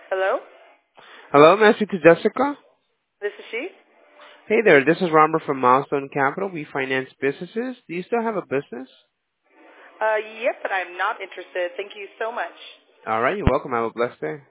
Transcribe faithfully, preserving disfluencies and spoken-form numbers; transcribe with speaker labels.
Speaker 1: Hello?
Speaker 2: Hello, may I speak to Jessica?
Speaker 1: This is she?
Speaker 2: Hey there, this is Robert from Milestone Capital. We finance businesses. Do you still have a business?
Speaker 1: Uh, yep, but I'm not interested. Thank you so much.
Speaker 2: All right, you're welcome. Have a blessed day.